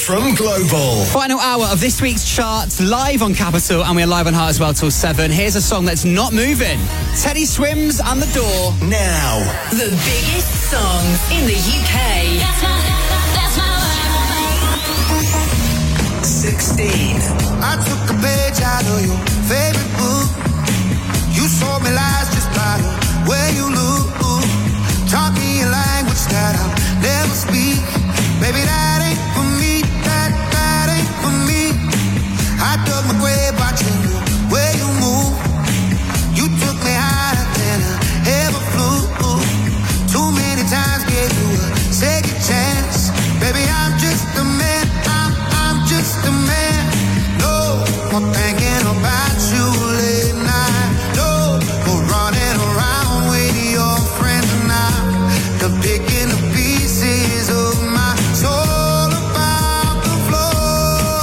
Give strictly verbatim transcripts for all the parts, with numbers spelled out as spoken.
from Global. Final hour of this week's charts live on Capital, and we're live on Heart as well till seven. Here's a song that's not moving. Teddy Swims and The Door. Now. The biggest songs in the U K. That's my, that's my life. sixteen. I took a page out of your favorite book. You sold me lies just by the way you look. Taught me a language that I'll never speak. Baby, that ain't for me, that, that ain't for me. I dug my grave watching you, where you move. You took me higher than I ever flew. Too many times gave you a second chance. Baby, I'm just a man, I'm, I'm just a man. No more thinking about you late night. No more running around with your friends and I. The picking the pieces of my soul about the floor.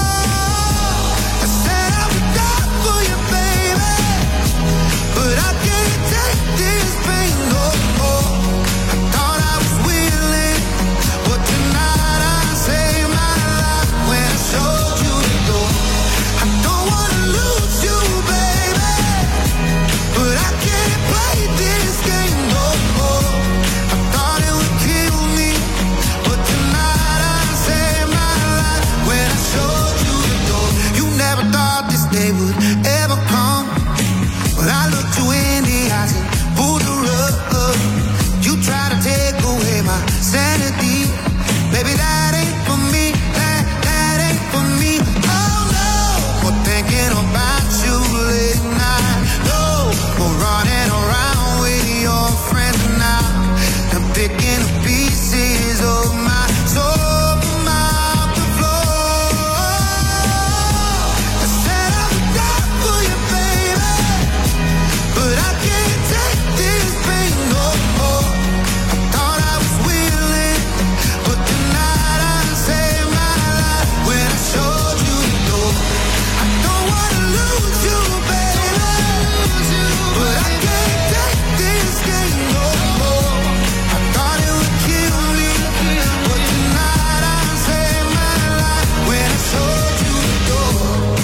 I said I would die for you, baby, but I can't take this pain no more. I thought I was willing, but tonight I saved my life when I showed you the door. I don't wanna lose you, baby, but I can't play this game no more. I thought it would kill me, but tonight I saved my life when I showed you the door. You never thought this day would ever come, but I looked you in the eyes and pulled the rug. You tried to take away my sanity. Baby, that ain't for me, that, that ain't for me. Oh no, more thinking about you late night. No, more running around with your friends now. I'm picking the pieces of my soul from out the floor. I said I would die for you, baby, but I can't take this pain no more. I thought I was willing, but tonight I saved my life when I showed you the door. I don't wanna lose you, baby, but I can't take this game no more. I thought it would kill me, but tonight I saved my life when I showed you the door.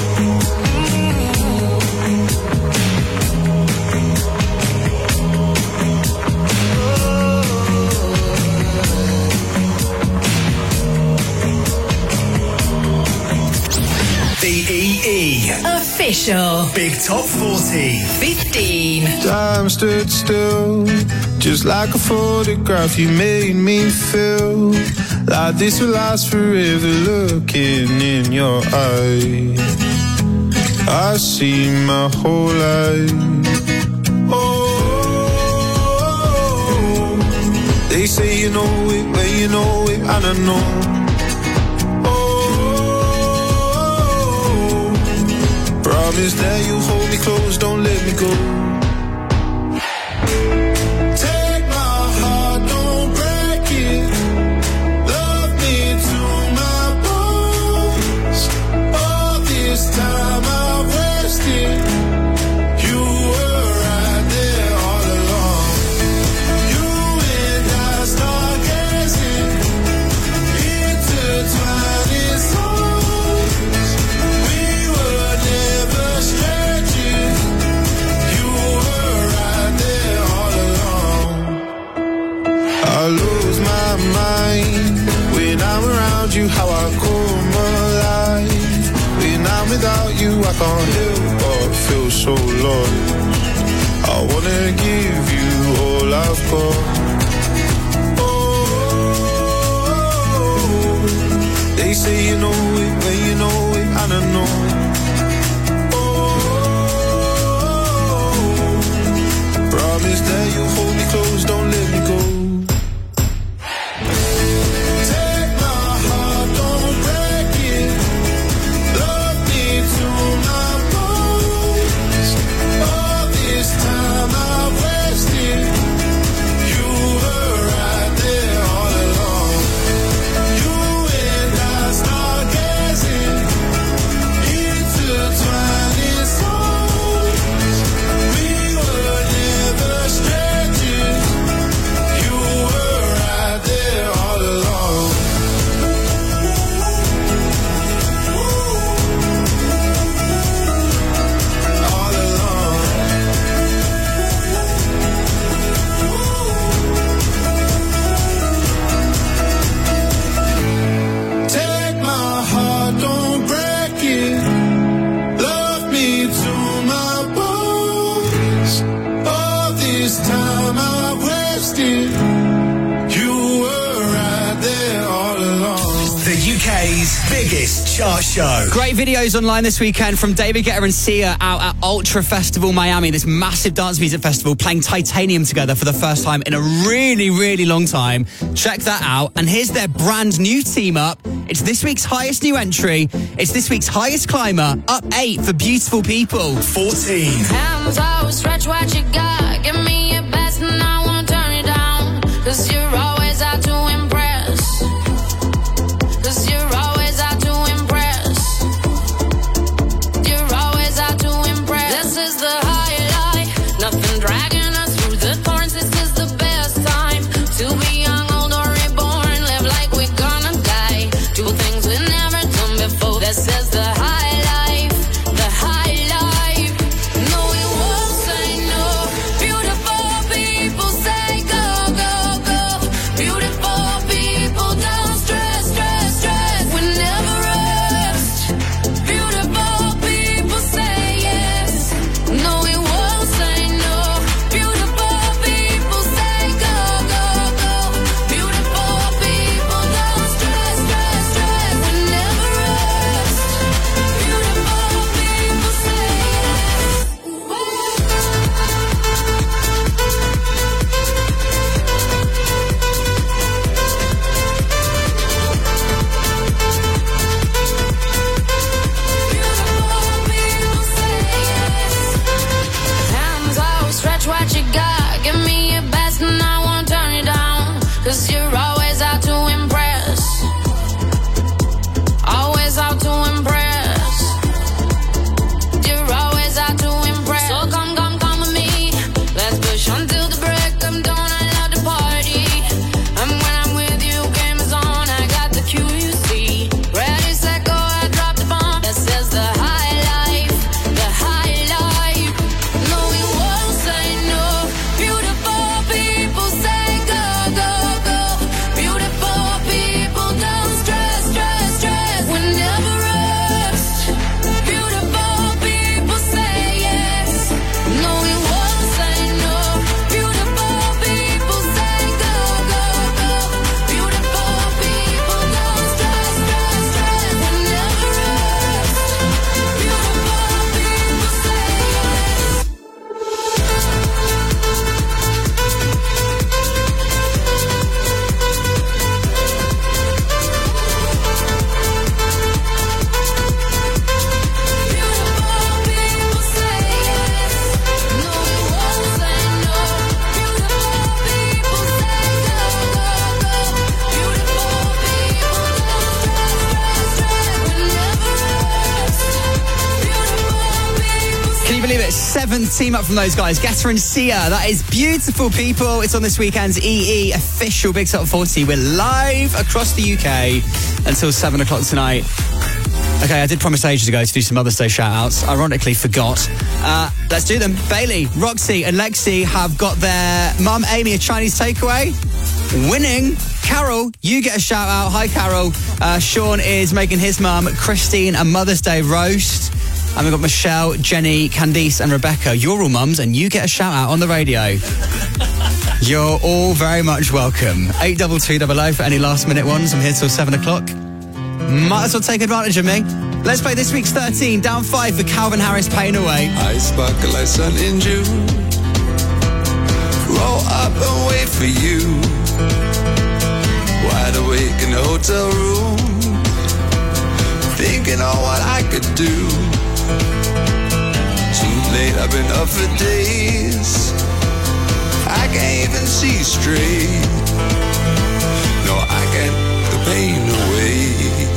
The E E. Official. Big Top forty. fifteen. Time stood still, just like a photograph. You made me feel like this will last forever. Looking in your eyes, I see my whole life. Oh, they say you know it, but you know it, and I know. Promise that you hold me close, don't let me go. Take my heart, don't break it. Love me to my bones. All this time I've wasted. You were right there all along. You and I stargazing, intertwined in songs. We were never strangers. You were right there all along. I lose my mind when I'm around you. How I come alive when I'm without you. I can't help but feel so lost. I wanna give you all I've got. Oh, they say you know it when you know it, and I know. Promise that you hold me close, don't let me go. Take my heart, don't break it. Love me to my bones. All this time I've wasted. You were right there all along. You and I stargazing. The U K's biggest chart show. Great videos online this weekend from David Guetta and Sia out at Ultra Festival Miami, this massive dance music festival, playing Titanium together for the first time in a really, really long time. Check that out. And here's their brand new team up. It's this week's highest new entry. It's this week's highest climber, up eight for Beautiful People. fourteen. Hands out, stretch what you got. Give me your best and I won't turn it down. Cause you're always out to impress. Cause you're always out to impress. You're always out to impress. This is the highlight. Nothing dragging us through the thorns. This is the best time to be young, old or reborn. Live like we're gonna die. Do things we've never done before. This is the high life. The high life. No, we won't say no. Beautiful people say go, go, go. Beautiful people don't stress, stress, stress. We never rest. Beautiful people say yes. No, we won't say no. Beautiful people say go, go, go. Beautiful people don't stress, stress, stress. We never rest. Beautiful people say hands out, stretch what you got. Give me your best and I won't turn it down. Cause you're always out to impress. Always out to impress. You're always out to impress. So come, come, come with me. Let's push until the break of dawn. I love to party. And when I'm with you, game is on. I got the cue, you see. Ready, set, go, I drop the bomb. This is the high life. The high life. No, we won't say no. Beautiful people say go, go, go. Beautiful people don't stress, stress, stress. We never rest. Beautiful people say yes. No, we won't say no. Beautiful people say go, go, go. Beautiful people don't stress, stress, stress. We never rest. Beautiful people say yes. Beautiful people say yes. No, we won't say no. Beautiful people say go, go, go. Beautiful people don't stress, stress, stress. We never rest. Beautiful people say Can you believe it? Seventh team up from those guys, Guetta and Sia. That is Beautiful People. It's on this weekend's E E official Big Top forty. We're live across the U K until seven o'clock tonight. Okay, I did promise ages ago to do some Mother's Day shout-outs. Ironically, forgot. Uh, let's do them. Bailey, Roxy and Lexi have got their mum, Amy, a Chinese takeaway. Winning. Carol, you get a shout-out. Hi, Carol. Uh, Sean is making his mum, Christine, a Mother's Day roast. And we've got Michelle, Jenny, Candice and Rebecca. You're all mums and you get a shout-out on the radio. You're all very much welcome. eight two two double oh for any last-minute ones. I'm here till seven o'clock. Might as well take advantage of me. Let's play this week's thirteen, down five for Calvin Harris, Pain Away. I sparkle like sun in June. Roll up and wait for you. Wide awake in the hotel room, thinking on what I could do. Too late, I've been up for days. I can't even see straight. No, I can't put the pain away.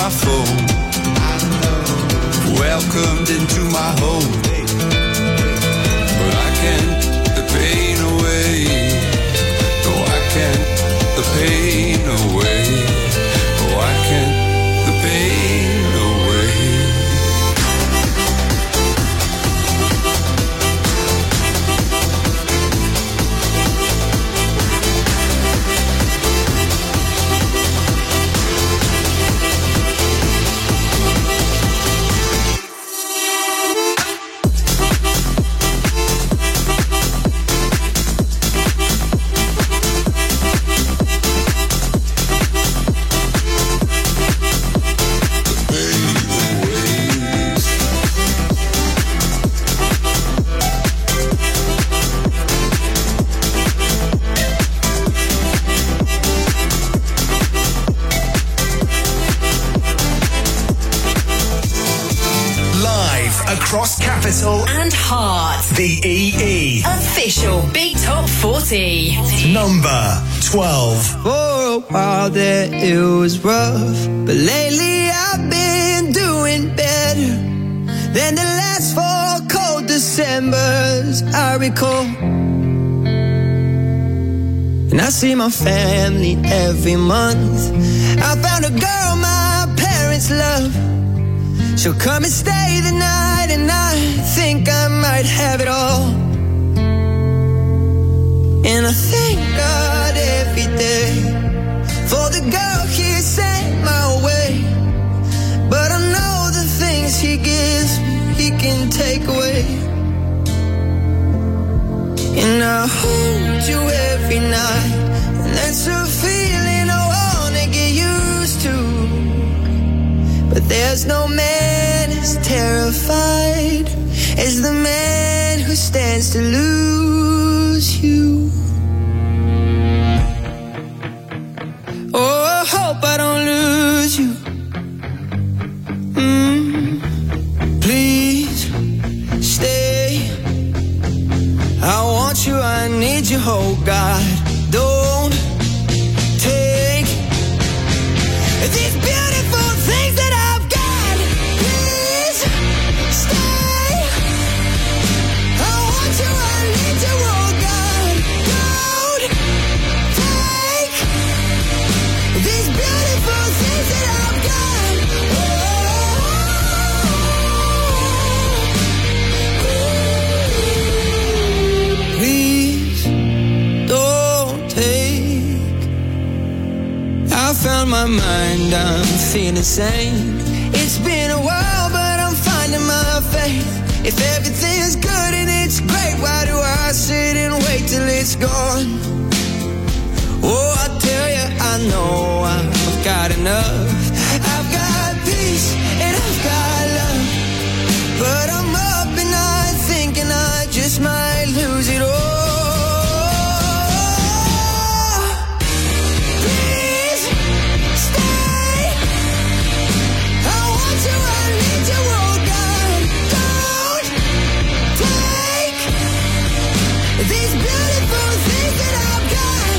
my phone. Welcomed into my home. But I can't put the pain away. No, I can't put the pain away. Oh, I can't put the pain away. Across capital and heart. The E E Official Big Top forty. Number twelve. For a while there it was rough, but lately I've been doing better than the last four cold Decembers I recall. And I see my family every month. I found a girl my parents love. She'll come and stay the night, and I think I might have it all. And I thank God every day for the girl He sent my way. But I know the things He gives me, He can take away. And I hold you every night, and that's a feeling I wanna get used to. But there's no man as terrified as the man who stands to lose you. Oh, I hope I don't lose you. Mm, please stay. I want you, I need you, oh God. Don't take these beautiful things that I've got. Please stay. I want you, I need you, oh God. Don't take these beautiful things that I've got. Oh, please don't take. I found my mind, I'm feeling sane. It's been a while, but I'm finding my faith. If everything's good and it's great, why do I sit and wait till it's gone? Oh, I tell you, I know I've got enough. I've got peace and I've got love. But I'm up and I'm thinking I just might lose it all. Please stay. I want you, I need you, oh God. Don't take these beautiful things that I've got.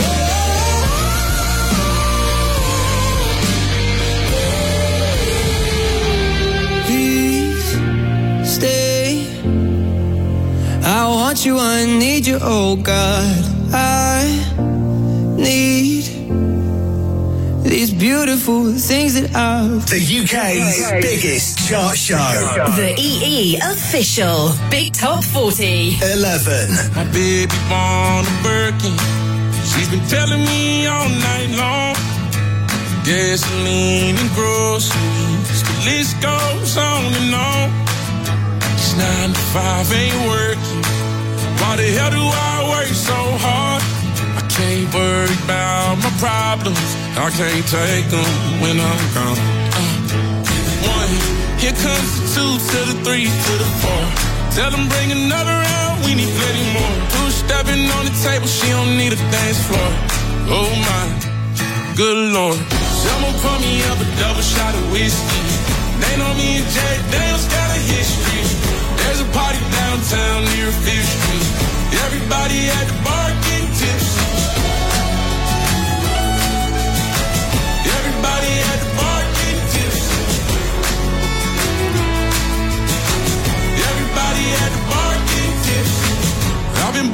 Please stay. I want you, I need you, oh God. I need these beautiful things that I've. The U K's biggest chart show. The E E Official Big Top forty. eleven. My baby born a Birkin. She's been telling me all night long. Gasoline and groceries, the list goes on and on. It's nine to five, ain't working. Why the hell do I work so hard? I can't worry about my problems. I can't take them when I'm gone. Uh, one, here comes the two to the three to the four. Tell them bring another round, we need plenty more. Two stepping on the table, she don't need a dance floor. Oh my, good Lord. Someone pour me up a double shot of whiskey. They know me and Jack Daniels got a history. There's a party downtown near Fifth Street. Everybody at the bar getting tipsy. Everybody at the bar getting tipsy.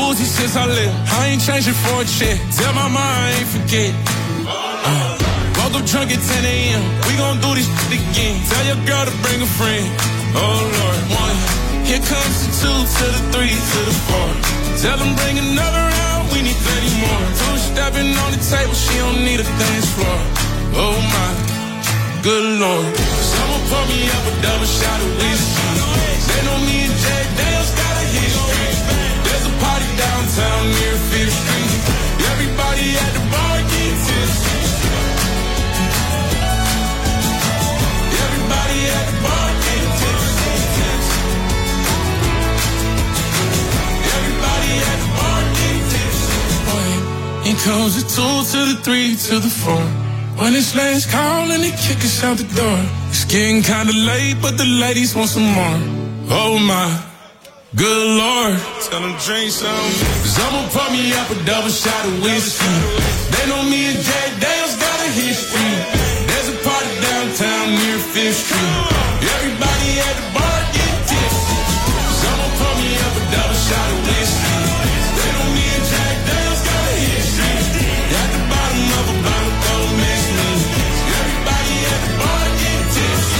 Uzi since I left. I ain't changing for a check. Tell my mom I ain't forget. Uh, woke up drunk at ten a.m. We gon' do this shit again. Tell your girl to bring a friend. Oh Lord, one. Here comes the two to the three to the four. Tell them bring another round. We need thirty more. Two stepping on the table. She don't need a dance floor. Oh my, good Lord. Someone pour me up a double shot of whiskey. They know me and Jack Daniels got a history. There's a party downtown near Fifth Street. Everybody at the bar get tipsy. Everybody at the bar get tipsy. Everybody at the bar get tipsy. Here comes the two to the three to the four. When it's last call and they kick us out the door. It's getting kinda late, but the ladies want some more. Oh my, good Lord. Tell them drink some. Cause I'ma pour me up a double shot of whiskey. They know me and Jack Daniels got a history. There's a party downtown near Fifth Street. Everybody at the bar get tipsy. Cause I'ma pour me up a double shot of whiskey. They know me and Jack Daniels got a history. At the bottom of a bottle, don't miss me. Everybody at the bar get tipsy.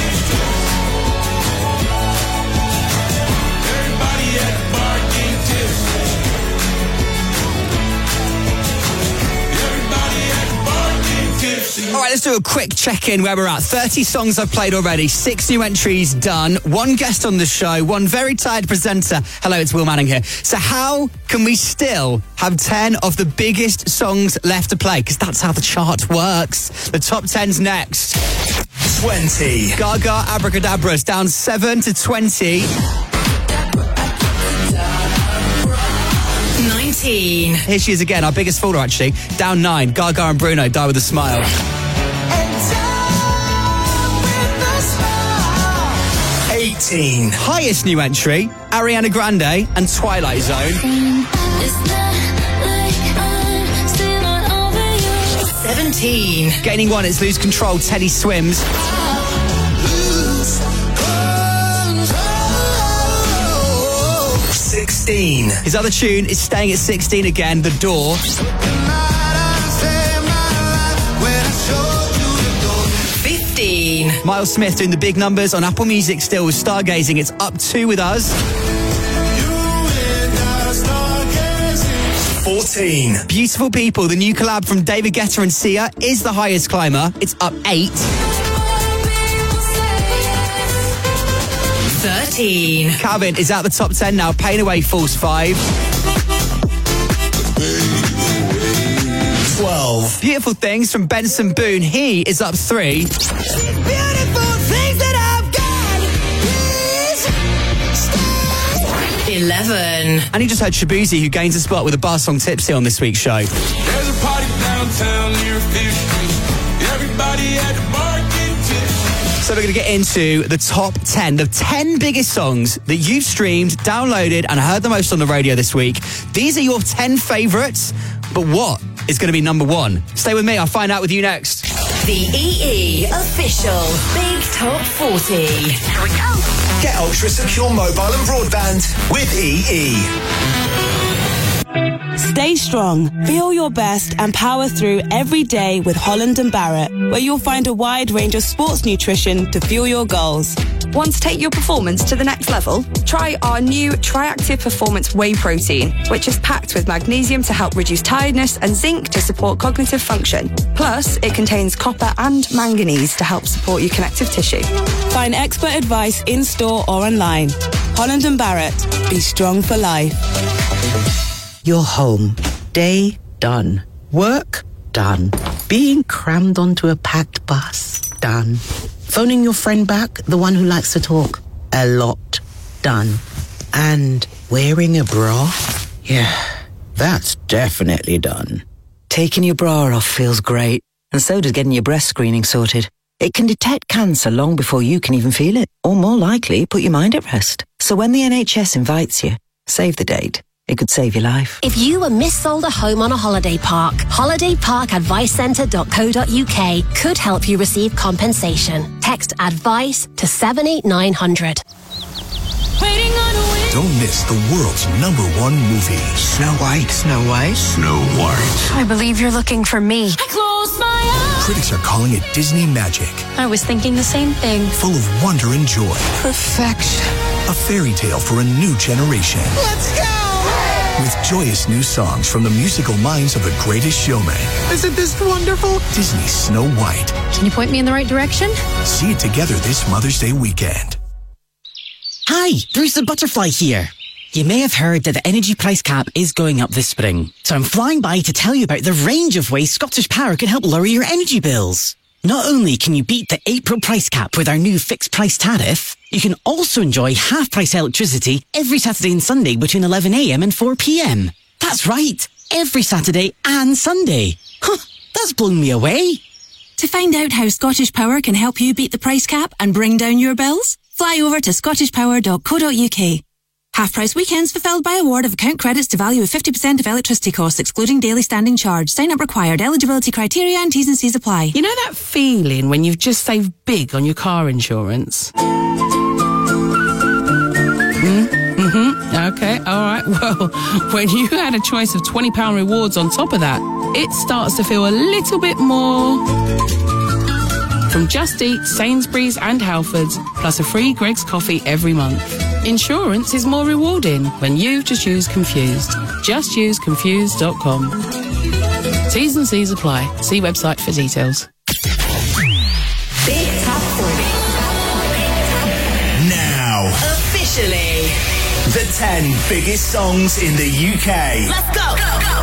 Everybody at the bar get tipsy. Everybody at the bar get tipsy. All right, let's do a quick check-in where we're at. thirty songs I've played already, six new entries done, one guest on the show, one very tired presenter. Hello, it's Will Manning here. So how can we still have ten of the biggest songs left to play? Because that's how the chart works. The top ten's next. twenty. Gaga Abracadabra's down seven to twenty. nineteen. Here she is again, our biggest faller actually. Down nine, Gaga and Bruno, Die With A Smile. eighteen. Highest new entry, Ariana Grande and Twilight Zone. seventeen. Gaining one, it's Lose Control, Teddy Swims. sixteen. His other tune is staying at sixteen again, The Door. fifteen. Miles Smith doing the big numbers on Apple Music still with Stargazing. It's up two with us. fourteen. Beautiful People, the new collab from David Guetta and Sia, is the highest climber. It's up eight. thirteen. Calvin is out the top ten now. Pain Away falls five. twelve. Beautiful Things from Benson Boone. He is up three. Beautiful things that I've got. Please stay. eleven. And he just heard Shabuzi, who gains a spot with a bar song Tipsy on this week's show. There's a party downtown near Fifth Street. Everybody at the bar get tipsy. So we're going to get into the top ten, the ten biggest songs that you've streamed, downloaded, and heard the most on the radio this week. These are your ten favourites, but what is going to be number one? Stay with me, I'll find out with you next. The E E official Big Top forty. Here we go. Get ultra secure mobile and broadband with E E. Stay strong, feel your best, and power through every day with Holland and Barrett, where you'll find a wide range of sports nutrition to fuel your goals. Want to take your performance to the next level? Try our new Triactive Performance Whey Protein, which is packed with magnesium to help reduce tiredness and zinc to support cognitive function. Plus, it contains copper and manganese to help support your connective tissue. Find expert advice in-store or online. Holland and Barrett, be strong for life. You're home. Day done. Work done. Being crammed onto a packed bus done. Phoning your friend back, the one who likes to talk, a lot done. And wearing a bra? Yeah, that's definitely done. Taking your bra off feels great, and so does getting your breast screening sorted. It can detect cancer long before you can even feel it, or more likely, put your mind at rest. So when the N H S invites you, save the date. It could save your life. If you were missold a home on a holiday park, holiday park advice centre dot co dot uk could help you receive compensation. Text ADVICE to seven eight nine hundred. Waiting on a don't miss the world's number one movie. Snow White. Snow White. Snow White. I believe you're looking for me. I close my eyes. Critics are calling it Disney magic, I was thinking the same thing. full of wonder and joy. Perfection. A fairy tale for a new generation. Let's go! With joyous new songs from the musical minds of The Greatest Showman. Isn't this wonderful? Disney's Snow White. Can you point me in the right direction? See it together this Mother's Day weekend. Hi, Bruce the Butterfly here. You may have heard that the energy price cap is going up this spring. So I'm flying by to tell you about the range of ways Scottish Power can help lower your energy bills. Not only can you beat the April price cap with our new fixed price tariff, you can also enjoy half price electricity every Saturday and Sunday between eleven a.m. and four p.m. That's right, every Saturday and Sunday. Huh, that's blown me away. To find out how Scottish Power can help you beat the price cap and bring down your bills, fly over to scottish power dot co dot uk. Half-price weekends fulfilled by award of account credits to value of fifty percent of electricity costs, excluding daily standing charge. Sign-up required. Eligibility criteria and T's and C's apply. You know that feeling when you've just saved big on your car insurance? Mm, mm-hmm. Okay, all right. Well, when you add a choice of twenty pounds rewards on top of that, it starts to feel a little bit more... From Just Eat, Sainsbury's and Halfords, plus a free Greggs coffee every month. Insurance is more rewarding when you just use Confused. Just use confused dot com. T's and C's apply. See website for details. Big Top forty. Now, Officially. the ten biggest songs in the U K. Let's go. go, go.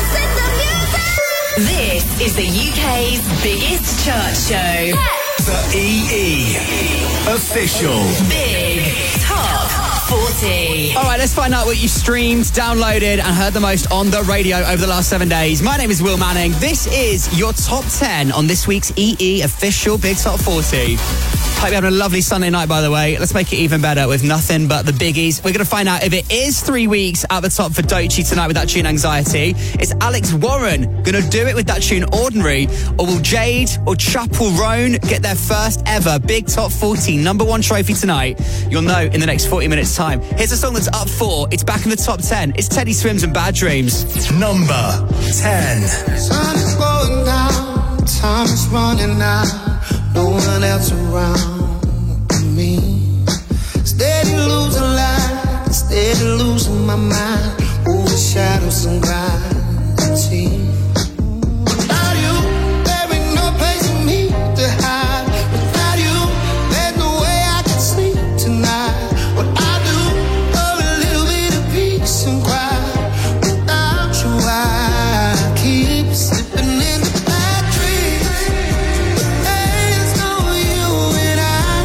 This is the U K's biggest chart show. The E E Official Big Top forty. All right, let's find out what you streamed, downloaded, and heard the most on the radio over the last seven days. My name is Will Manning. This is your top ten on this week's E E Official Big Top forty. Hope you're having a lovely Sunday night, by the way. Let's make it even better with nothing but the biggies. We're going to find out if it is three weeks at the top for Doechii tonight with that tune Anxiety. Is Alex Warren going to do it with that tune Ordinary? Or will Jade or Chapel Roan get their first ever Big Top forty number one trophy tonight? You'll know in the next forty minutes time. Here's a song that's up four. It's back in the top ten. It's Teddy Swims and Bad Dreams. Number ten. Sun is going down, time is running out, no one else around me. Steady losing light, steady losing my mind, over shadows and gravity. Without you, there ain't no place for me to hide. Without you, there's no way I can sleep tonight. What I do for a little bit of peace and quiet. Without you, I keep slipping in the bad dreams. But there's no you and I.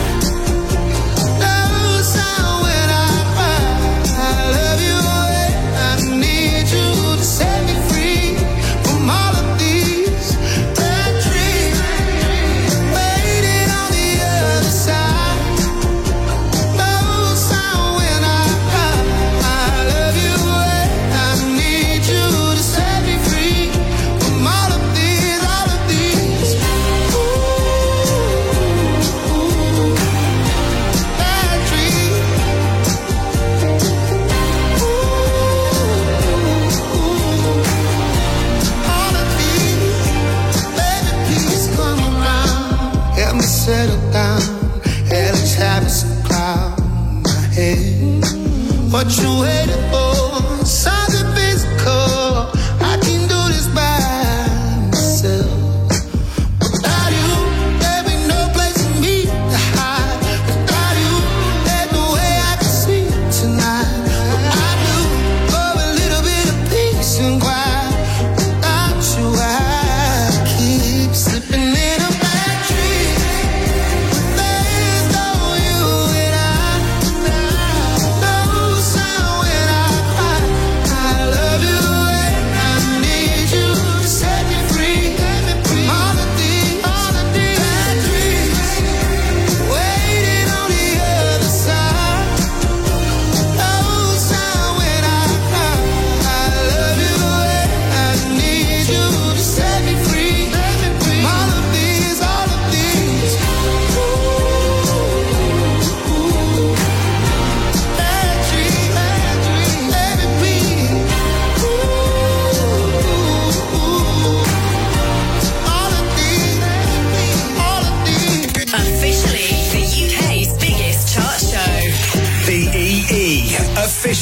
No sound when I cry. I love you and I need you to set me free from all of these bad dreams. Waiting on the other side. No sound when I cry. I love you and I need you to set me free from all of these, all of these. Ooh, bad dreams. All of these, baby, please come around. Help me settle down. Hellish habits cloud my head. What you waiting for? Something physical. I can do this by myself. Without you, there ain't no place for me to hide. Without you, there's no way I can sleep tonight. What I do for a little bit of peace and quiet. Without you, I keep slipping in a bad dream. There's no you and I. No sound when I cry. I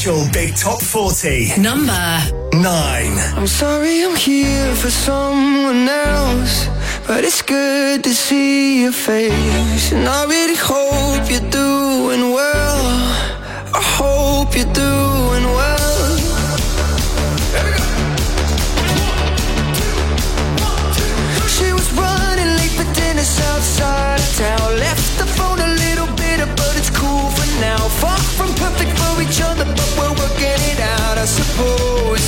official Big Top forty. Number nine. I'm sorry I'm here for someone else, but it's good to see your face. And I really hope you're doing well. I hope you're doing well. She was running late for dinner outside of town. Left the phone a little bitter, but it's cool for now. Far from perfect for each other, but we're working it out, I suppose.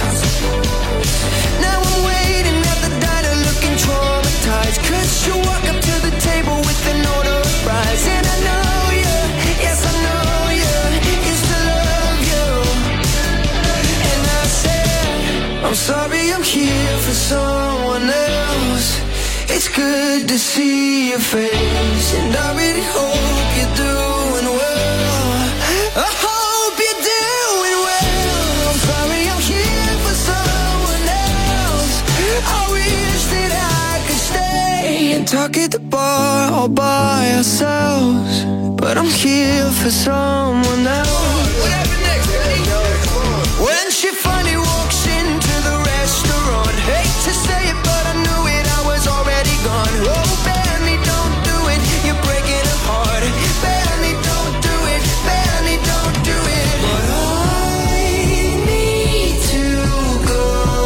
Now I'm waiting at the diner looking traumatized, cause she walk up to the table with an order of fries. And I know you, yes I know you, used to love you. And I said, I'm sorry I'm here for someone else. It's good to see your face, and I really hope you're doing well. I hope you're doing well. I'm sorry I'm here for someone else. I wish that I could stay and talk at the bar all by ourselves, but I'm here for someone else. What happened next? When she finally walks into the restaurant, hate to say it, but I knew it, I was already gone. Oh, Benny, don't do it, you're breaking her heart. Benny, don't do it, Benny, don't do it. But I need to go.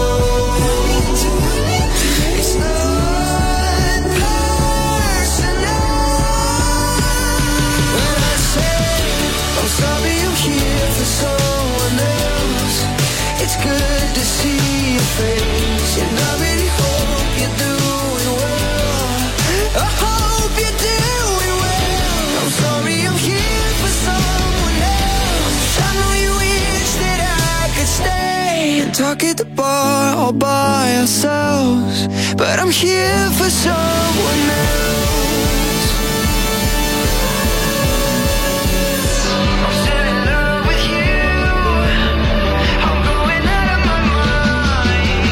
It's not personal. When I say I'm sorry I'm here for someone else, it's good to see your face, and I really hope you're doing well. I hope you're doing well. I'm sorry I'm here for someone else. I know you wish that I could stay and talk at the bar all by ourselves, but I'm here for someone else. I'm still in love with you. I'm going out of my mind.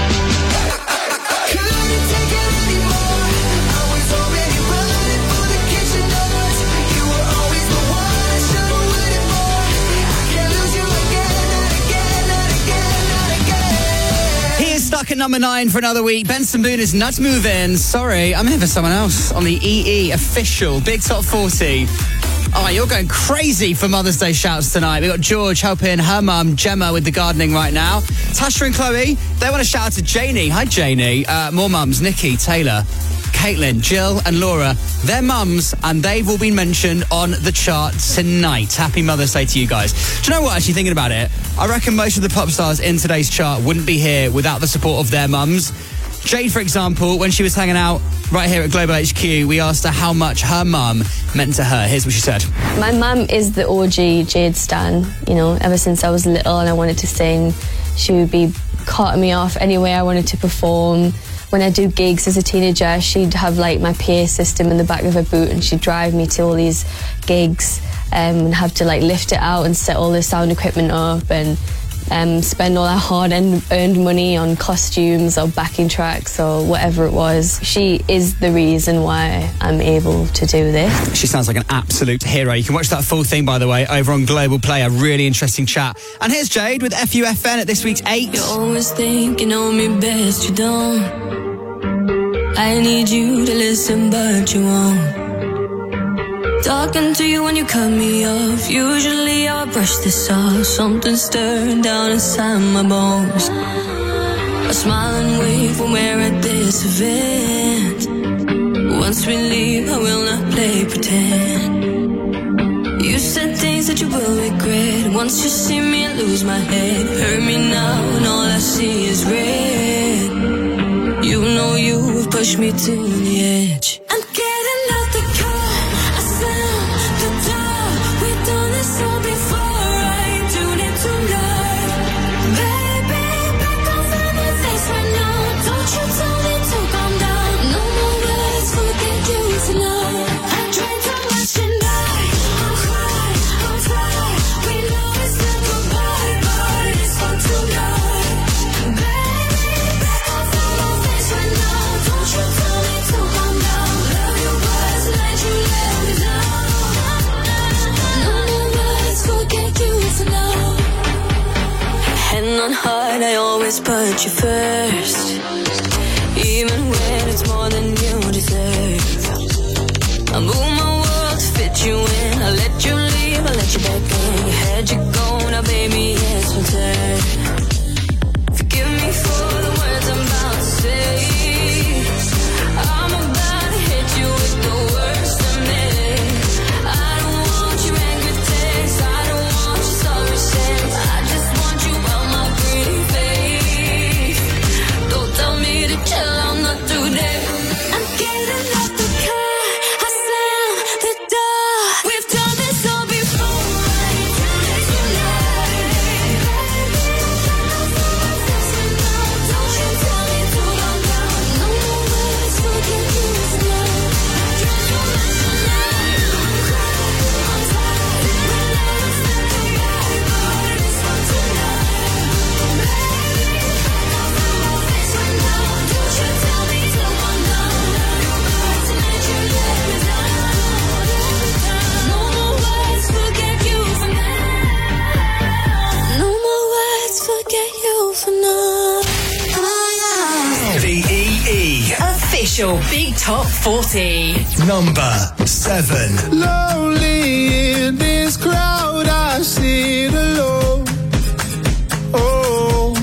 Couldn't take it anymore. I was already running for the kitchen doors. You were always the one I should've waited for. I can't lose you again, not again, not again, not again. He is stuck at number nine for another week. Benson Boone is not moving. Sorry, I'm here for someone else on the E E official Big Top forty. Oh, you're going crazy for Mother's Day shouts tonight. We've got George helping her mum, Gemma, with the gardening right now. Tasha and Chloe, they want to shout out to Janie. Hi, Janie. Uh, more mums, Nikki, Taylor, Caitlin, Jill and Laura. They're mums, and they've all been mentioned on the chart tonight. Happy Mother's Day to you guys. Do you know what, actually, thinking about it, I reckon most of the pop stars in today's chart wouldn't be here without the support of their mums. Jade, for example, when she was hanging out right here at Global H Q, we asked her how much her mum meant to her. Here's what she said. My mum is the O G Jade stan, you know, ever since I was little and I wanted to sing. She would be carting me off anywhere I wanted to perform. When I do gigs as a teenager, she'd have like my P A system in the back of her boot and she'd drive me to all these gigs um, and have to like lift it out and set all the sound equipment up and um, spend all our hard-earned money on costumes or backing tracks or whatever it was. She is the reason why I'm able to do this. She sounds like an absolute hero. You can watch that full thing, by the way, over on Global Play. A really interesting chat. And here's Jade with F U F N at this week's eight. You always think you know me best, you don't. I need you to listen, but you won't. Talking to you when you cut me off. Usually I'll brush this off. Something stirring down inside my bones. I smile and wave when we're at this event. Once we leave, I will not play pretend. You said things that you will regret. Once you see me, I lose my head. Hurt me now, and all I see is red. You know you have pushed me to the edge. I'm getting out the car, I slam the door. We've done this all before, I ain't doing it tonight. Baby, back off in my face right now. Don't you tell me to calm down. No more words, forget you tonight. I drank too much tonight. I'm high, I'm fly. We know it's not goodbye, but it's for tonight. Baby, back off in my face right now. Don't you tell me to calm down. on hard, I always put you first. Even when it's more than you deserve. I move my world to fit you in. I let you leave, I let you back in. You had you go, now baby, it's my turn. Forgive me for the words I'm about to say. I'm about to hit you with the worst of me. I don't want your angry taste, I don't want your sorry sense. I just want you on my pretty face. Don't tell me to chill, I'm not today. I'm getting out the car, I slam the door. We've done this all before. Don't you tell me to calm down. No more words, forget you is love. Just your mind now. I'm crying, I'm tired. We'll never step back, but this one tonight. Baby, I know my face right now. Don't you tell me to calm down. Your words make you let me down. No more words, forget you for now. No more words, forget you for now. B E E. Official Big Top forty. Number seven. Lonely in this crowd, I sit alone. Oh,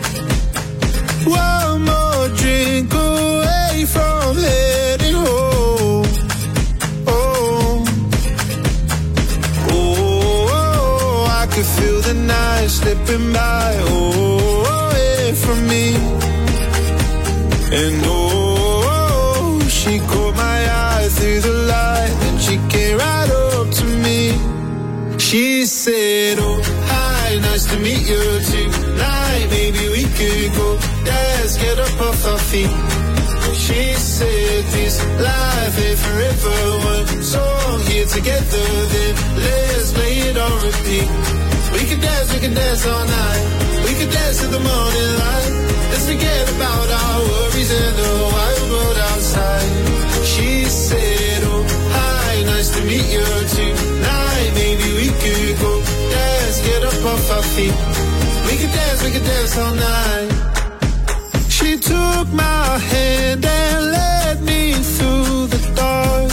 one more drink away from heading home. Oh, oh, I can feel the night slipping by. Oh, away from me. And oh, she caught my eye through the light, and she came right up to me. She said, oh, hi, nice to meet you tonight. Maybe we could go dance, get up off our feet. She said, this life ain't forever. One song here together, then let's play it on repeat. We could dance, we could dance all night. We could dance to the morning light. Let's forget about our worries and the wild world outside. She said, oh, hi, nice to meet you tonight. Maybe we could go dance, get up off our feet. We could dance, we could dance all night. She took my hand and led me through the dark.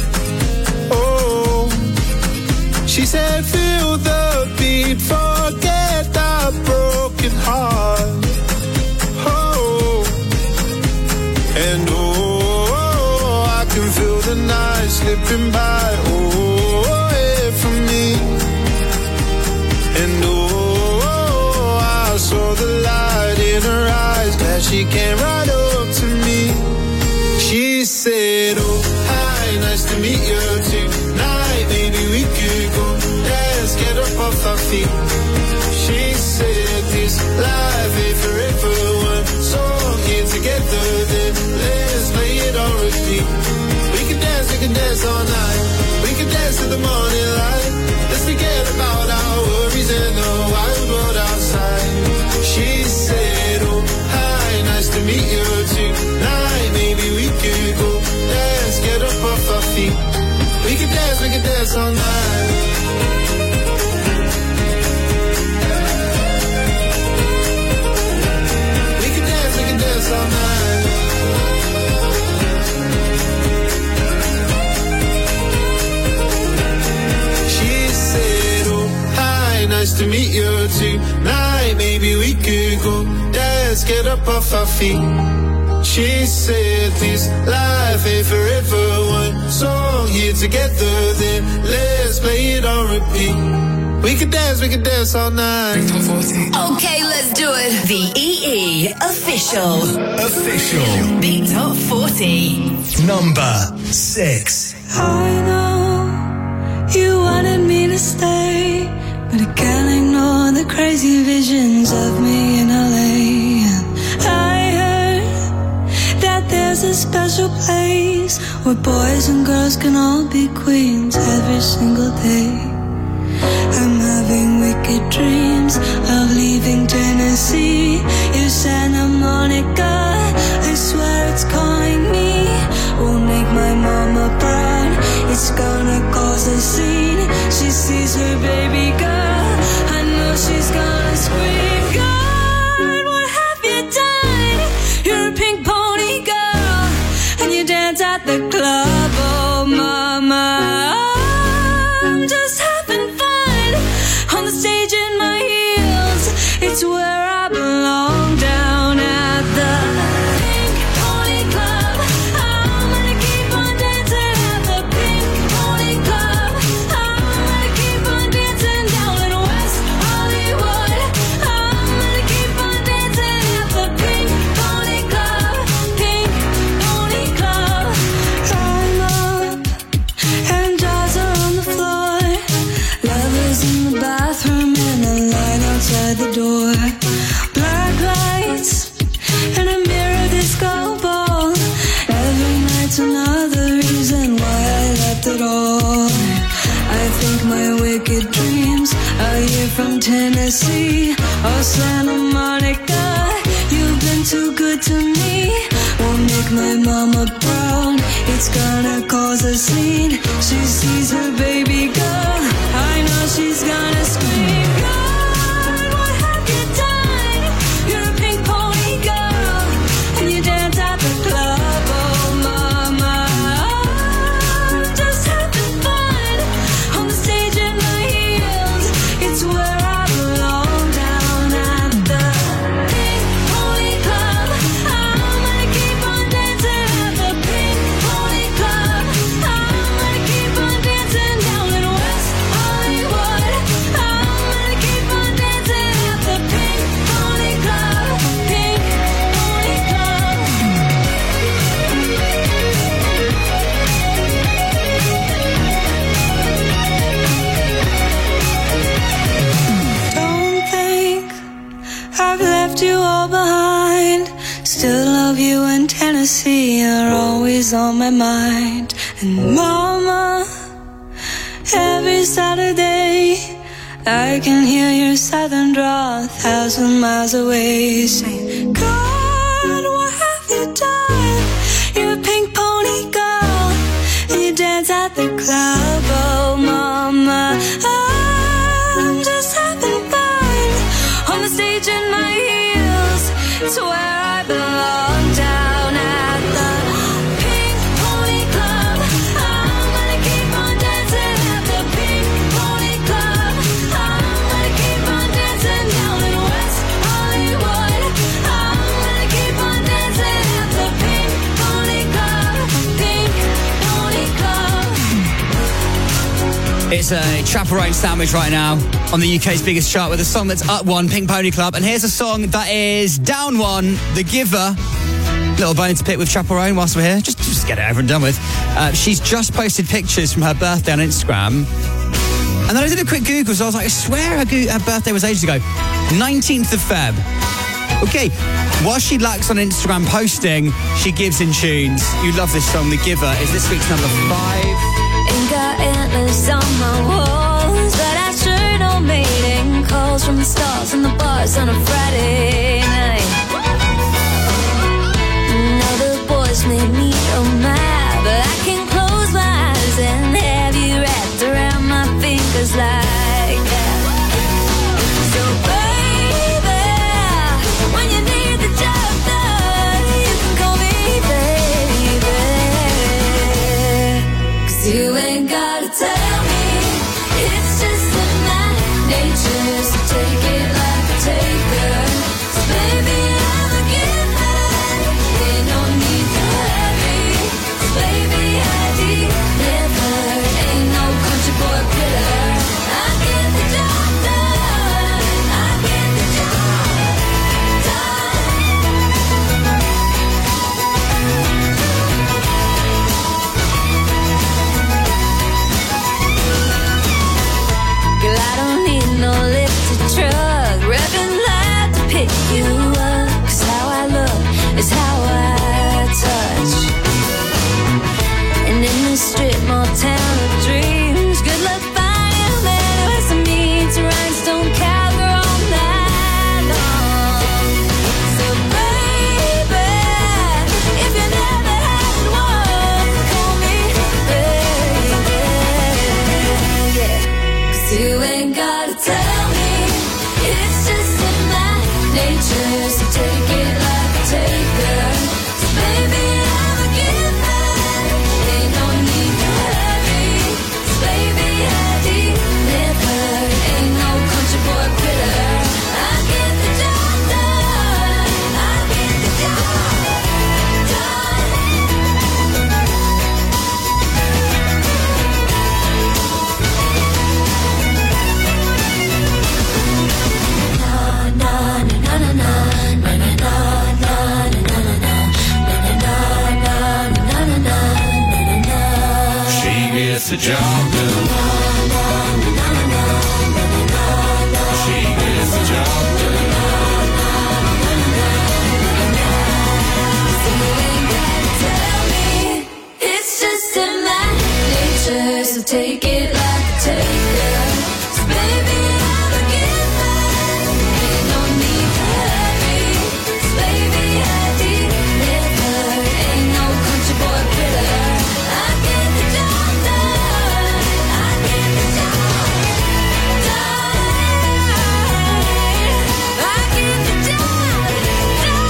Oh, she said, feel the beat, forget that broken heart. And oh, I can feel the night slipping by, oh, away from me. And oh, I saw the light in her eyes, glad she came right up to me. She said, oh, hi, nice to meet you tonight. Maybe we could go dance, get up off our feet. She said, this life ain't forever. One song here together, then let's play it on repeat. We can dance, we can dance all night. We can dance to the morning light. Let's forget about our worries and the wild world outside. She said, oh, hi, nice to meet you tonight. Maybe we could go dance, get up off our feet. We can dance, we can dance all night. All night. She said, oh, hi, nice to meet you tonight. Maybe we could go dance, get up off our feet. She said, this life ain't forever. One song here together, then let's play it on repeat. We could dance, we could dance all night. Okay, let's do it. The E E Official. Official. Big Top forty. Number six. I know you wanted me to stay, but I can't ignore the crazy visions of me in L A. I heard that there's a special place where boys and girls can all be queens every single day. I'm having wicked dreams of leaving Tennessee. You Santa Monica, I swear it's calling me. Won't make my mama proud, it's gonna cause a scene. She sees her baby girl, I know she's gonna scream. God, by the door. Black lights and a mirror disco ball. Every night's another reason why I left it all. I think my wicked dreams are here from Tennessee or Santa Monica. You've been too good to me. Won't make my mama proud. It's gonna cause a scene. She sees her baby girl. I know she's gonna scream. God, what have you done? You're a pink pony girl, and you dance at the club. Oh, mama, I'm just having fun on the stage in my heels. It's where I belong, down at the Pink Pony Club. I'm gonna keep on dancing at the Pink Pony Club. I'm gonna keep on dancing down in West Hollywood. I'm gonna keep on dancing at the Pink Pony Club. Pink Pony Club. Don't think I've left you all behind. Still love you in Tennessee. You're always on my mind. And mama, every Saturday I can hear your southern drawl a thousand miles away, saying, God, what have you done? You're a pink pony girl, and you dance at the club. Oh, mama, I'm just having fun on the stage in my heels. It's where I belong, down at the Pink Pony Club. I'm gonna keep on dancing at the Pink Pony Club. I'm gonna keep on dancing down in West Hollywood. I'm gonna keep on dancing at the Pink Pony Club. Pink Pony Club. It's a Chaperone sandwich right now on the U K's biggest chart with a song that's up one, Pink Pony Club. And here's a song that is down one, The Giver. Little bone to pick with Chaperone whilst we're here. Just, just get it over and done with. Uh, she's just posted pictures from her birthday on Instagram. And then I did a quick Google, so I was like, I swear her, go- her birthday was ages ago. nineteenth of Feb. Okay, while she lacks on Instagram posting, she gives in tunes. You love this song, The Giver, is this week's number five. Ain't got antlers on my walls, but I sure don't mating calls from the stars and the bars on a Friday night. Now the boys made me so mad, but I can close my eyes and have you wrapped around my fingers like that. So baby, when you need the job done, you can call me baby. 'Cause you ain't gotta tell me, it's just in my nature, so take it like a taker. So baby, I'm a giver, ain't no need to hurry. So baby, I deliver, ain't no country boy quitter. I get the job done, I get the job Girl, I don't need no lifted truck, rubbing light to pick you up. 'Cause how I look is how I touch. And in this strip mall town of dreams, good luck finding a man who has to meet to rhinestone cowgirl all night long. So baby, if you never had one, call me baby. Yeah. 'Cause you ain't gotta tell me, it's just in my nature, so take it like a taker. So baby, I'm a giver, ain't no need to hurry. So baby, I deliver, ain't no country boy quitter. I get the job done, I get the job done. She gets the job done. She gets the job take it like a taker. So baby, I'll give back. Ain't no need to hurry. So baby, I deliver. Ain't no country boy killer. I get the job done. I get the job done. I get the job done.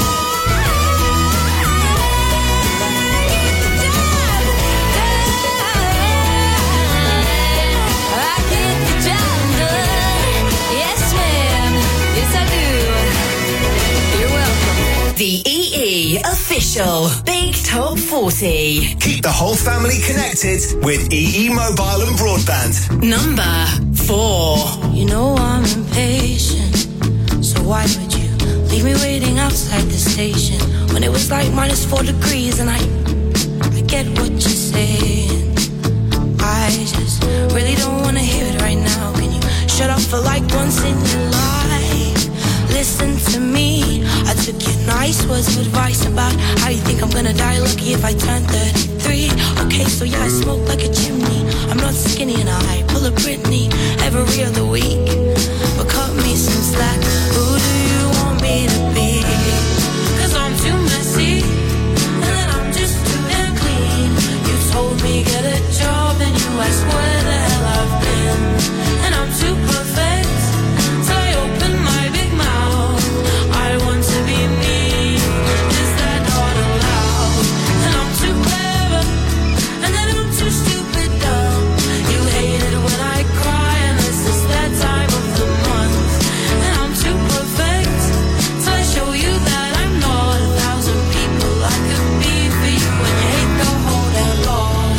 I get the job done. Yes, ma'am. Yes, I do. You're welcome. The E E official Big Top forty. Keep the whole family connected with E E Mobile and Broadband. Number four. You know I'm impatient, so why would you leave me waiting outside the station when it was like minus four degrees? And I, I get what you're saying. I just really don't wanna hear it right now. Can you shut up for like once in your life? Listen to me. I took your nice words of advice about how you think I'm gonna die lucky if I turn thirty-three. Okay, so yeah, I smoke like a chimney. I'm not skinny and I pull a Britney every other week. But cut me some slack. Who do you want me to be? Cause I'm too messy and then I'm just too damn clean. You told me get a job and you asked where the hell I've been. And I'm too perfect, so I open my big mouth. I want to be me. Is that not allowed? And I'm too clever, and then I'm too stupid dumb. You hate it when I cry, and this is that time of the month. And I'm too perfect, so I show you that I'm not a thousand people I could be for you. And you hate the whole damn law.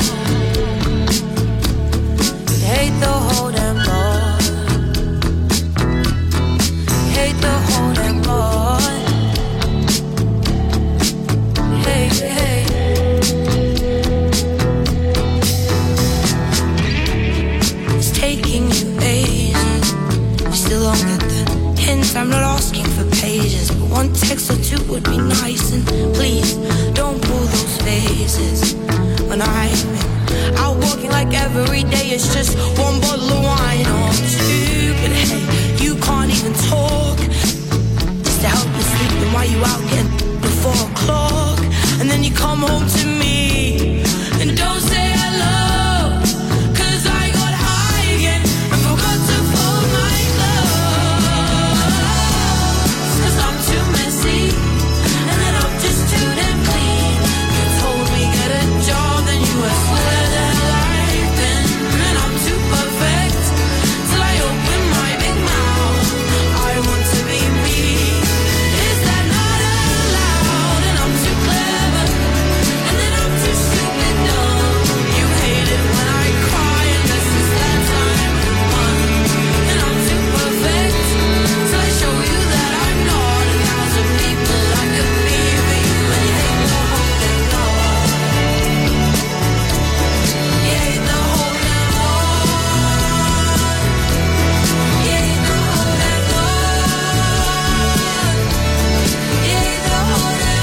You hate the whole damn law. You hate the whole damn law. Hey, hey. It's taking you ages. You still don't get the hint. I'm not asking for pages, but one text or two would be nice. And please don't pull those faces when I'm out walking like every day. It's just one bottle of wine or two. But hey, you can't even talk. Just to help you sleep, then why you out getting before o'clock? And then you come home to me and don't say hello. Cause I got high again and forgot to fold my clothes. Cause I'm too messy and then I'm just too damn clean. You told me get a job, then you asked where the hell I've been. And I'm too perfect till I open my big mouth. I want to be me. Is that not allowed? And I'm too clever, and then I'm too stupid dumb. You hate it when I cry, and this is that time of the month. And I'm too perfect, so I show you that I'm not a thousand people I could be for you. And you hate the whole damn law. You hate the whole damn law. You hate the whole damn law. You hate the whole damn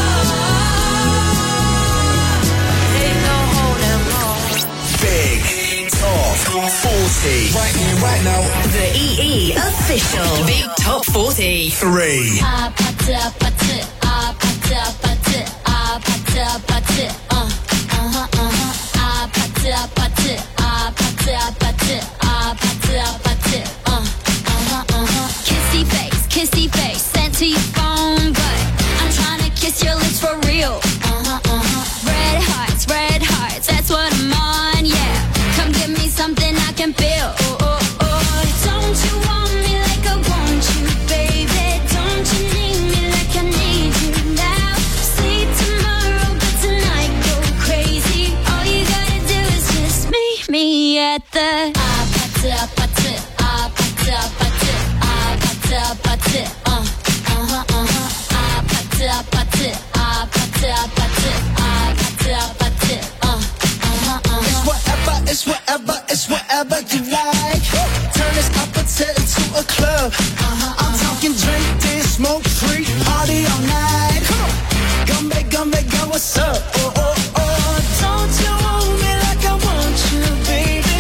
law. Hate the whole damn law. Big Top forty. Right here, right now. The E E official Big Top forty. Three. I put it, put it, I put it, put it, I put it, put it, uh, uh-huh, uh-huh. I put it, put it, I put it, put it, I put it, put it, uh, uh-huh, uh-huh. Kissy face, kissy face, sent to your phone, but I'm trying to kiss your lips for real. Uh-huh, uh-huh. Red hearts, red hearts, that's what I'm on, yeah. Come give me something I can feel. Oh, oh, oh. Don't you want me like I want you, baby? Don't you need me like I need you now? See tomorrow, but tonight go crazy. All you gotta do is just meet me at the I put it, put it, I put it, put it, I put it, put it, uh, uh-huh, uh-huh. I put it, put it, I put it, put it, I put it, put it, uh, uh-huh, uh-huh. It's whatever, it's whatever, it's whatever you like. Turn this appetite into a club. I'm talking drink, dance, smoke, free, party all night. Come on, come back, come back, girl, what's up? Oh, oh, oh, don't you want me like I want you, baby?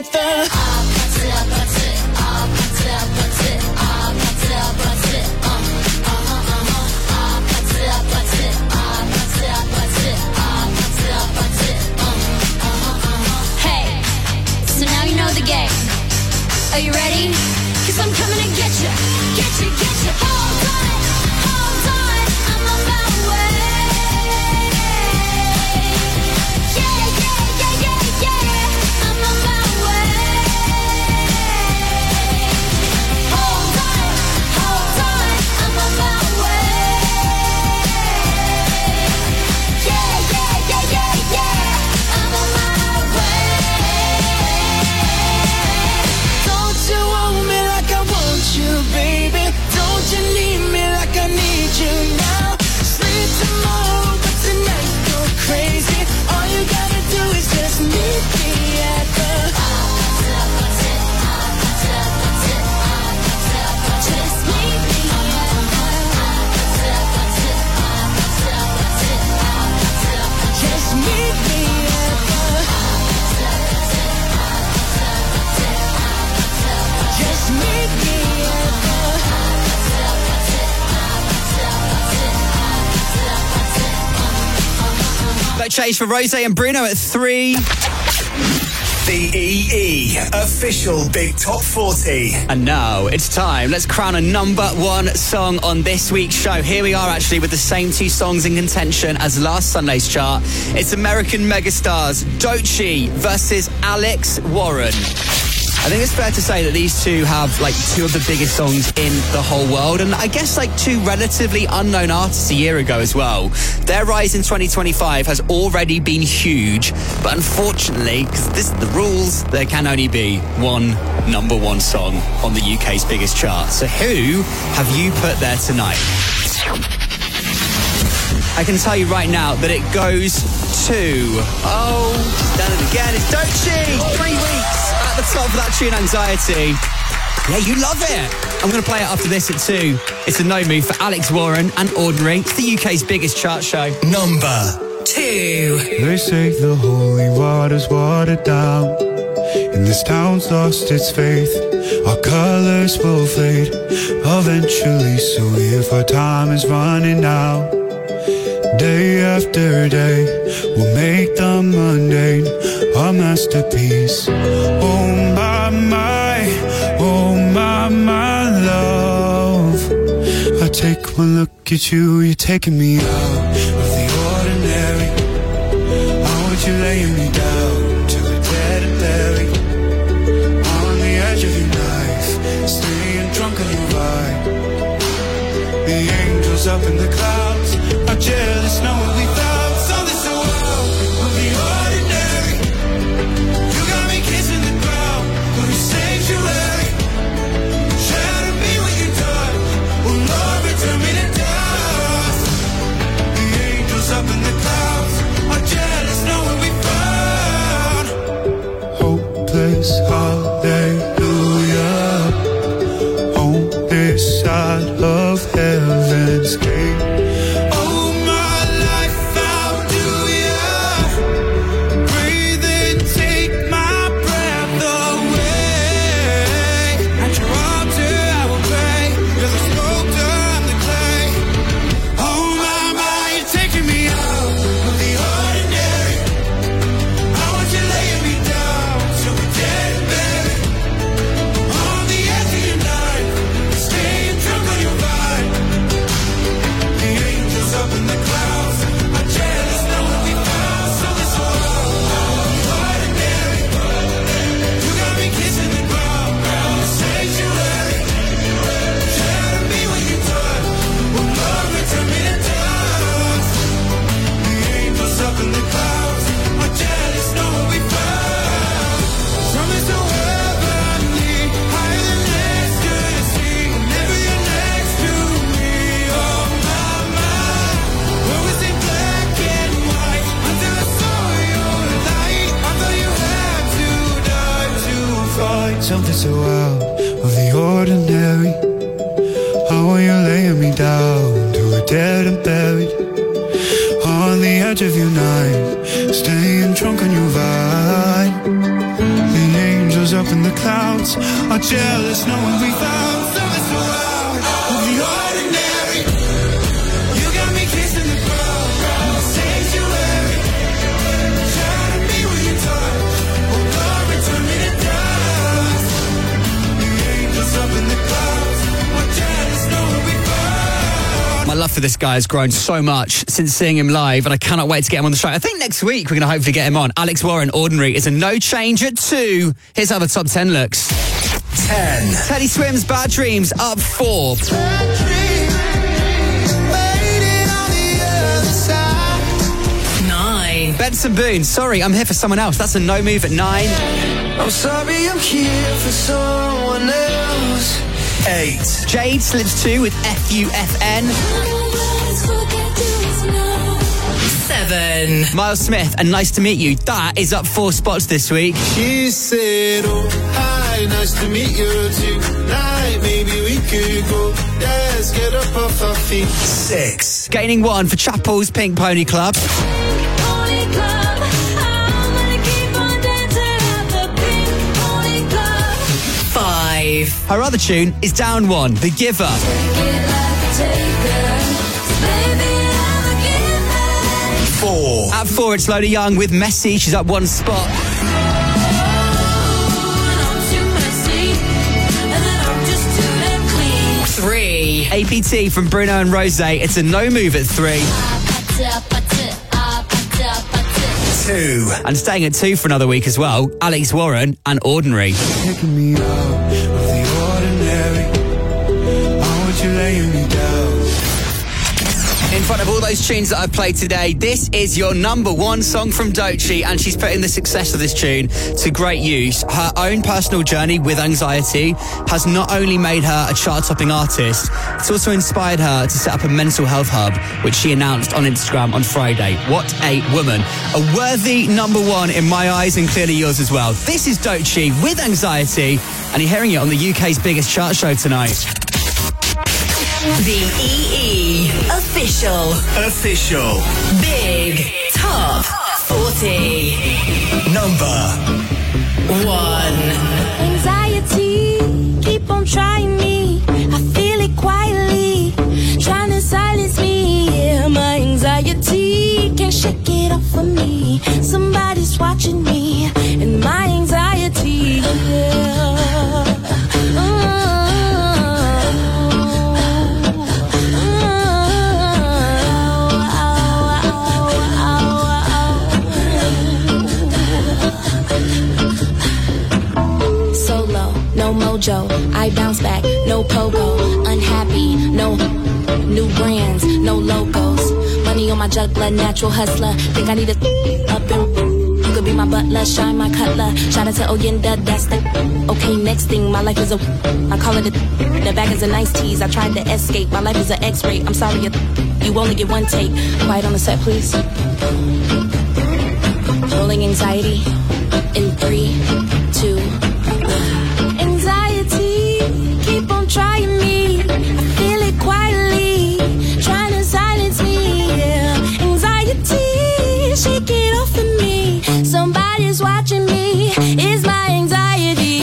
the Hey, so now you know the game. Are you ready? Cause I'm coming to get you, get you, get you. Hold on, hold on, I'm on my way. Yeah, yeah, yeah, yeah, yeah, I'm on my way. Hold on, hold on, I'm on my way. Yeah, yeah, yeah, yeah, yeah, I'm on my way. Don't you want me like I want you, baby? Don't you need me like I need you now? Sleep tomorrow, but tonight go crazy. All you gotta do is just meet me at the Just meet me Just meet me at the Just meet me at Let's change for Rose and Bruno at three. The E E official Big Top forty. And now it's time. Let's crown a number one song on this week's show. Here we are actually with the same two songs in contention as last Sunday's chart. It's American megastars Doechii versus Alex Warren. I think it's fair to say that these two have like two of the biggest songs in the whole world, and I guess like two relatively unknown artists a year ago as well. Their rise in twenty twenty-five has already been huge, but unfortunately, because this is the rules, there can only be one number one song on the U K's biggest chart. So who have you put there tonight? I can tell you right now that it goes to, oh, done it again, it's Doechii! Three weeks at the top of that tune, Anxiety. Yeah, you love it. I'm going to play it after this at two. It's a no move for Alex Warren and Ordinary. It's the U K's biggest chart show. Number two. They say the holy water's watered down, and this town's lost its faith. Our colors will fade eventually, so if our time is running out, day after day, we'll make the mundane our masterpiece. Oh my, my, oh my, my love. I take one look at you, you're taking me out of the ordinary. I want you laying me down to the dead and buried, on the edge of your knife, staying drunk on your ride. The angels up in the clouds are jealous knowing we found something so wild of the ordinary. You got me kissing the ground of your sanctuary. Shadow me when you're done. Oh Lord, return me to dust. The angels up in the clouds are jealous knowing we found hopeless hallelujah on this side of heaven's gate. Something so out of the ordinary. How are you laying me down to a dead and buried, on the edge of your night, staying drunk on your vine. The angels angels up in the clouds are jealous knowing we found something so out of the ordinary. You got me kissing the ground in the sanctuary, trying to be where you touch, oh God, return me to dust. The angels up in the clouds are jealous knowing we found. My love for this guy has grown so much since seeing him live, and I cannot wait to get him on the show. I think next week we're going to hopefully get him on. Alex Warren, Ordinary, is a no change at two. Here's how the top ten looks. ten. Teddy Swims, Bad Dreams, up four. Nine. Benson Boone, Sorry, I'm Here for Someone Else. That's a no move at nine. I'm sorry I'm here for someone else. Eight. Jade slips two with F U F N. Seven. Miles Smith and Nice to Meet You. That is up four spots this week. She said, oh, hi, nice to meet you tonight. Maybe we could go, let's get up off our feet. Six. Gaining one for Chapel's Pink Pony Club. Pony Club, I'm gonna keep on dancing at the Pink Pony Club. Five. Her other tune is down one, The Giver. Take it like a taker, baby, I'm a giver. Four. At four, it's Lola Young with Messy. She's up one spot. Three. A P T from Bruno and Rose. It's a no move at three. Two. And staying at two for another week as well, Alex Warren and Ordinary. Taking me out of the ordinary. Why would you lay me down? In front of all those tunes that I've played today, this is your number one song from Doechii, and she's putting the success of this tune to great use. Her own personal journey with anxiety has not only made her a chart-topping artist, it's also inspired her to set up a mental health hub, which she announced on Instagram on Friday. What a woman. A worthy number one in my eyes, and clearly yours as well. This is Doechii with Anxiety, and you're hearing it on the U K's biggest chart show tonight. The E E official Official Big Top forty. number one. Anxiety, keep on trying me. I feel it quietly, trying to silence me. Yeah, my anxiety can't shake it off of me. Somebody's watching me, and my anxiety. Yeah. No mojo, I bounce back, no pogo. Unhappy, no new brands, no logos. Money on my juggler, natural hustler. Think I need a up and you could be my butler, shine my cutler. Shout out to Oyenda, that's the okay. Next thing, my life is a I call it a the bag is a nice tease. I tried to escape, my life is an X-ray. I'm sorry, you only get one take. Quiet on the set, please. Rolling anxiety in three, two. Keep on trying me. I feel it quietly, trying to silence me. Yeah. Anxiety, shake it off of me. Somebody's watching me. It's my anxiety.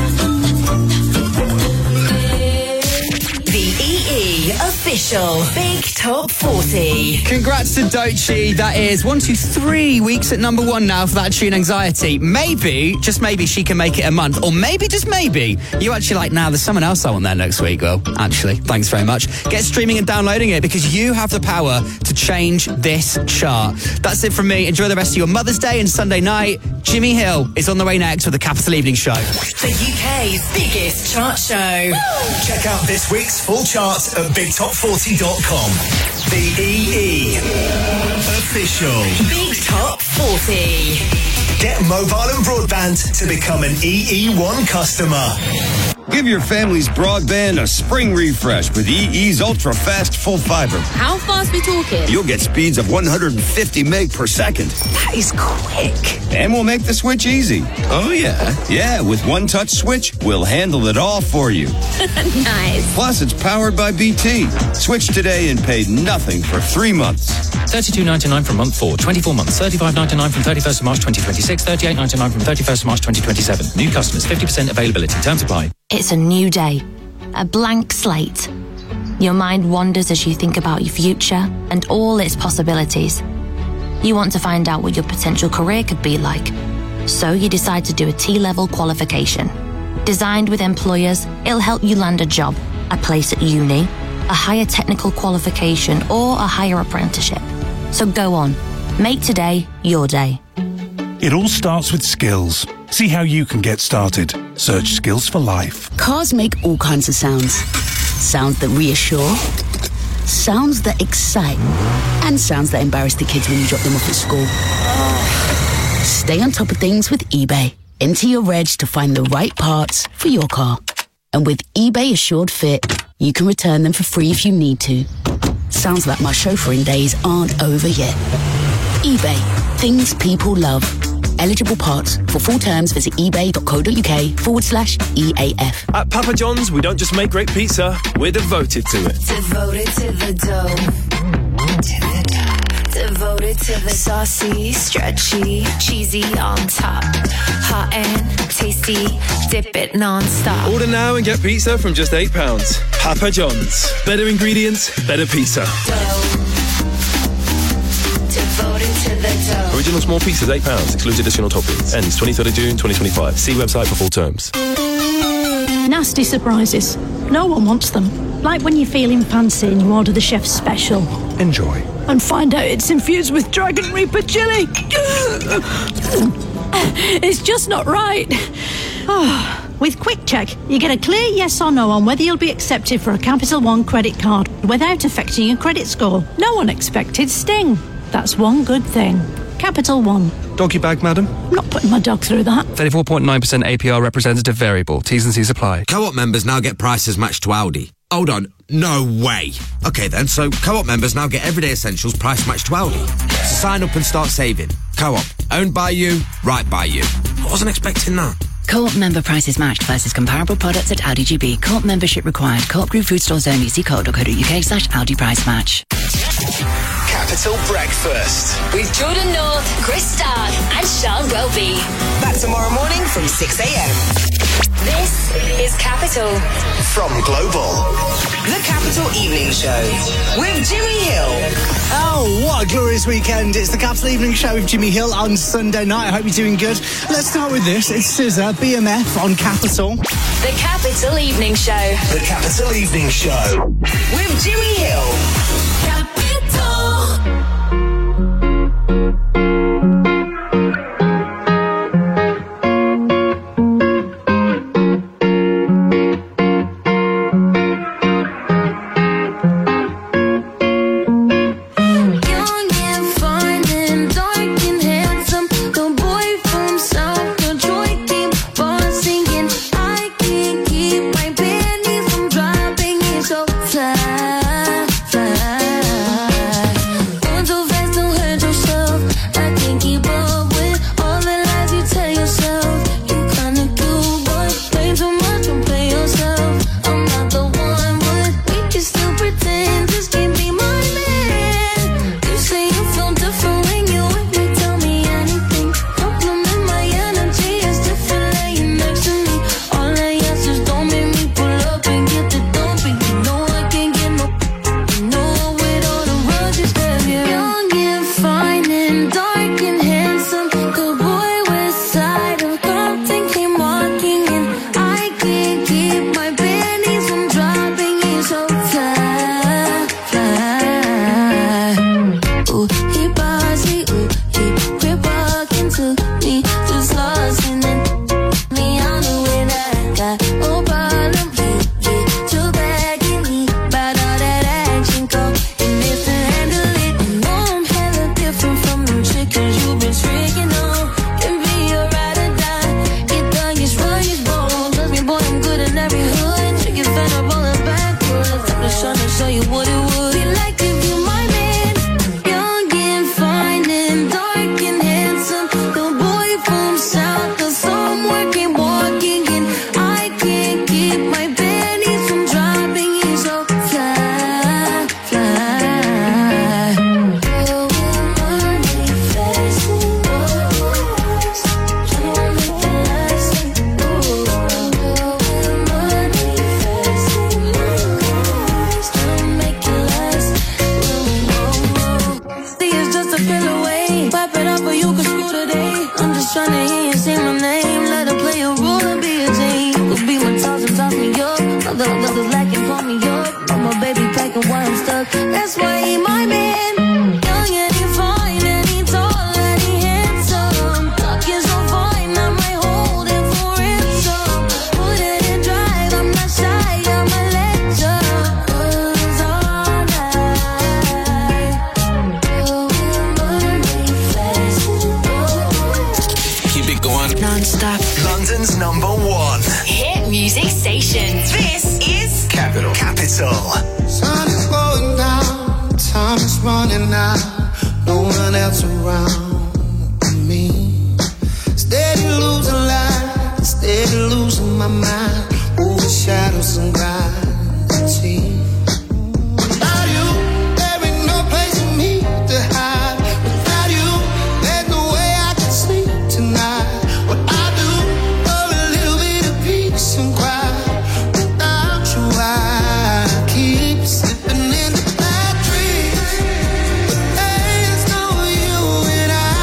Big Big Top forty. Congrats to Doechii. That is one, two, three weeks at number one now for that tune Anxiety. Maybe, just maybe, she can make it a month. Or maybe, just maybe, you actually like, now there's someone else I want there next week. Well, actually, thanks very much. Get streaming and downloading it because you have the power to change this chart. That's it from me. Enjoy the rest of your Mother's Day and Sunday night. Jimmy Hill is on the way next with the Capital Evening Show. The U K's biggest chart show. Check out this week's full chart at big top forty dot com. The E E official Big Top forty. Get mobile and broadband to become an E E one customer. Give your family's broadband a spring refresh with E E's ultra-fast full fiber. How fast we talking? You'll get speeds of one hundred fifty meg per second. That is quick. And we'll make the switch easy. Oh, yeah. Yeah, with One Touch Switch, we'll handle it all for you. Nice. Plus, it's powered by B T. Switch today and pay nothing for three months. thirty-two ninety-nine from month four, twenty-four months, thirty-five ninety-nine from thirty-first of March twenty twenty-six, thirty-eight ninety-nine from thirty-first of March twenty twenty-seven. New customers, fifty percent availability. Terms apply. It's a new day, a blank slate. Your mind wanders as you think about your future and all its possibilities. You want to find out what your potential career could be like. So you decide to do a T-level qualification. Designed with employers, it'll help you land a job, a place at uni, a higher technical qualification, or a higher apprenticeship. So go on, make today your day. It all starts with skills. See how you can get started. Search Skills for Life. Cars make all kinds of sounds. Sounds that reassure, sounds that excite, and sounds that embarrass the kids when you drop them off at school. Stay on top of things with eBay. Enter your reg to find the right parts for your car. And with eBay Assured Fit, you can return them for free if you need to. Sounds like my chauffeuring days aren't over yet. eBay. Things people love. Eligible parts. For full terms, visit ebay.co.uk forward slash EAF. At Papa John's, we don't just make great pizza, we're devoted to it. Devoted to the dough. To the dough. Devoted to the saucy, stretchy, cheesy on top. Hot and tasty, dip it non-stop. Order now and get pizza from just eight pounds. Papa John's. Better ingredients, better pizza. Devoted to the dough. Original small pizzas, eight pounds. Excludes additional toppings. Ends twenty-third of June, twenty twenty-five. See website for full terms. Nasty surprises. No one wants them. Like when you're feeling fancy and you order the chef's special. Enjoy. And find out it's infused with Dragon Reaper chili. It's just not right. With Quick Check, you get a clear yes or no on whether you'll be accepted for a Capital One credit card without affecting your credit score. No one expected Sting. That's one good thing. Capital One. Doggy bag, madam? I'm not putting my dog through that. thirty-four point nine percent A P R representative variable. T's and C's apply. Co-op members now get prices matched to Aldi. Hold on. No way. Okay then, so Co-op members now get everyday essentials price matched to Aldi. So sign up and start saving. Co-op. Owned by you, right by you. I wasn't expecting that. Co-op member prices matched versus comparable products at Aldi G B. Co-op membership required. Co-op group food stores only. See co-op.co.uk slash Aldi price match. Capital Breakfast. With Jordan North, Chris Stark, and Sean Welby. Back tomorrow morning from six a.m. This is Capital. From Global. The Capital Evening Show with Jimmy Hill. Oh, what a glorious weekend. It's the Capital Evening Show with Jimmy Hill on Sunday night. I hope you're doing good. Let's start with this. It's S Z A, B M F on Capital. The Capital Evening Show. The Capital Evening Show. With Jimmy Hill. Capital. Fly, fly. She's tryna hear you say my name. Let her play a role and be a team. Could be my toss and toss me up. Other others lacking, pull me up. But my baby packing while I'm stuck. That's why he my man. Young and he fine and he tall and he handsome. Talking so fine, I might hold him for ransom. Put it in drive, I'm not shy, I'm a legend. Cause all night, Keep it going. non-stop. London's number one. Hit music station. This is Capital. Capital. Sun is going down, time is running out, no one else around me. Steady losing light, steady losing my mind, over shadows and gravity. Without you, there ain't no place for me to hide. Without you, there's no way I can sleep tonight. What I do for a little bit of peace and quiet. Without you, I keep slipping into bad dreams. But there's no you and I.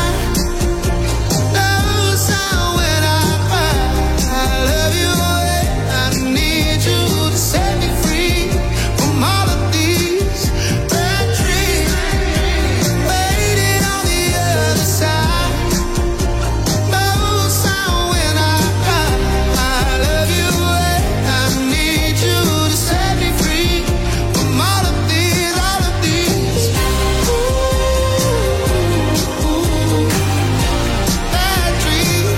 No sound when I cry. I love you and I need you to set me free from all of these bad dreams. Waiting on the other side. No sound when I cry. I love you and I need you to set me free from all of these, all of these. Ooh, bad dreams.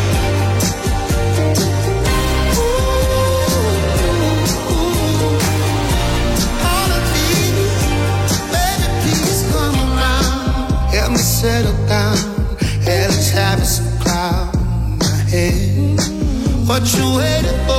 All of these, baby, please come around. Help me settle down. Hell is having some cloud in my head. What you waiting for?